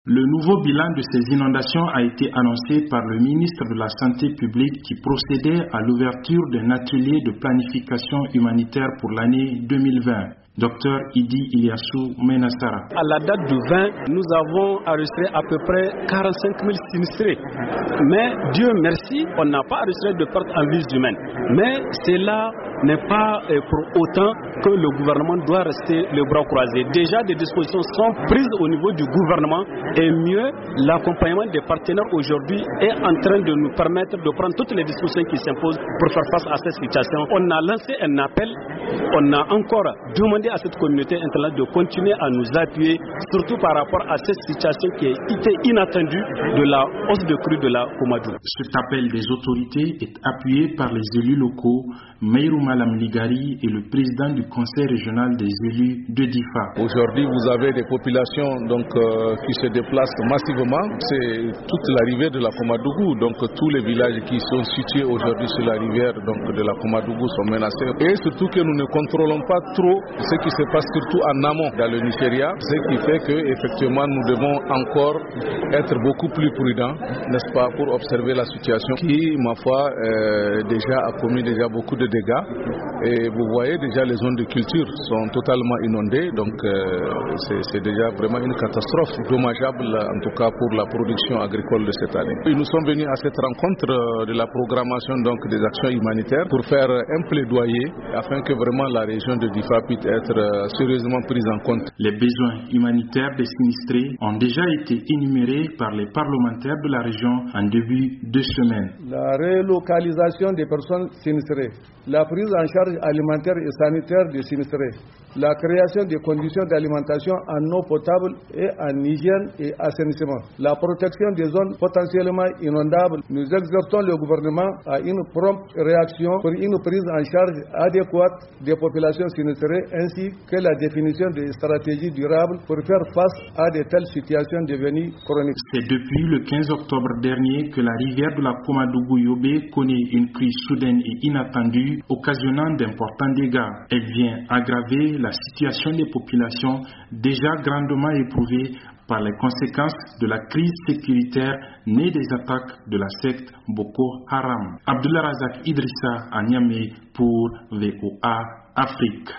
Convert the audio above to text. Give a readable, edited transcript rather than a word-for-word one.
Le nouveau bilan de ces inondations a été annoncé par le ministre de la Santé publique qui procédait à l'ouverture d'un atelier de planification humanitaire pour l'année 2020. Dr Idi Ilyasu Menassara. À la date du 20, nous avons enregistré à peu près 45 000 sinistrés. Mais Dieu merci, on n'a pas enregistré de pertes en vies humaines. Mais cela n'est pas pour autant que le gouvernement doit rester les bras croisés. Déjà, des dispositions sont prises au niveau du gouvernement et mieux, l'accompagnement des partenaires aujourd'hui est en train de nous permettre de prendre toutes les dispositions qui s'imposent pour faire face à cette situation. On a lancé un appel, on a encore demandé à cette communauté internationale de continuer à nous appuyer, surtout par rapport à cette situation qui était inattendue de la hausse de crue de la Komadou. Cet appel des autorités est appuyé par les élus locaux, Meirou Malam Ligari et le président du conseil régional des élus de Difa. Aujourd'hui, vous avez des populations qui se déplacent massivement. C'est toute la rivière de la Komadougou. Donc tous les villages qui sont situés aujourd'hui sur la rivière de la Komadougou sont menacés. Et surtout que nous ne contrôlons pas trop ce qui se passe surtout en amont dans le Nigeria. Ce qui fait que effectivement nous devons encore être beaucoup plus prudents, n'est-ce pas, pour observer la situation qui, ma foi, déjà a commis beaucoup de dégâts. Et vous voyez déjà les zones de culture sont totalement inondées, donc c'est déjà vraiment une catastrophe dommageable en tout cas pour la production agricole de cette année. Et nous sommes venus à cette rencontre de la programmation des actions humanitaires pour faire un plaidoyer afin que vraiment la région de Difa puisse être sérieusement prise en compte. Les besoins humanitaires des sinistrés ont déjà été énumérés par les parlementaires de la région en début de semaine. La relocalisation des personnes sinistrées, la prise en charge alimentaire et sanitaire des sinistrés, la création des conditions d'alimentation en eau potable et en hygiène et assainissement, la protection des zones potentiellement inondables. Nous exhortons le gouvernement à une prompte réaction pour une prise en charge adéquate des populations sinistrées ainsi que la définition des stratégies durables pour faire face à de telles situations devenues chroniques. C'est depuis le 15 octobre dernier que la rivière de la Komadougou-Yobe connaît une crise soudaine et inattendue, occasionnant d'importants dégâts. Elle vient aggraver la situation des populations déjà grandement éprouvées par les conséquences de la crise sécuritaire née des attaques de la secte Boko Haram. Abdullah Razak Idrissa à Niamey pour VOA Afrique.